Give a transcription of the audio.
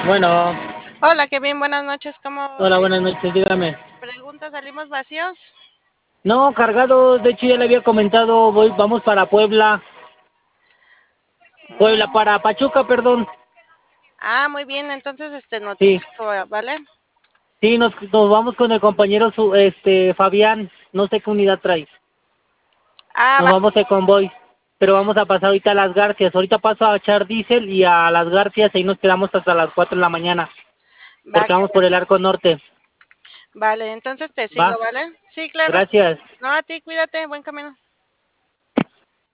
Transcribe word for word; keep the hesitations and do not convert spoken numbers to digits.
Bueno, Hola, Kevin, buenas noches. ¿Cómo hola, le buenas noches, dígame. pregunta? ¿Salimos vacíos? No, cargados, de hecho ya le había comentado, voy, vamos para Puebla, Puebla, Mm, para Pachuca, perdón. Ah, muy bien. Entonces, este, Sí, notifico, ¿vale? sí, nos, nos vamos con el compañero, su, este, Fabián, no sé qué unidad trae. Ah, Nos va, vamos de convoy, pero vamos a pasar ahorita a Las Garcias. Ahorita paso a echar diésel y a Las Garcias, ahí nos quedamos hasta las cuatro de la mañana, va, porque vamos por el Arco Norte. vale. Entonces te sigo, ¿Va? ¿vale? Sí, claro. Gracias. No, a ti, cuídate. Buen camino.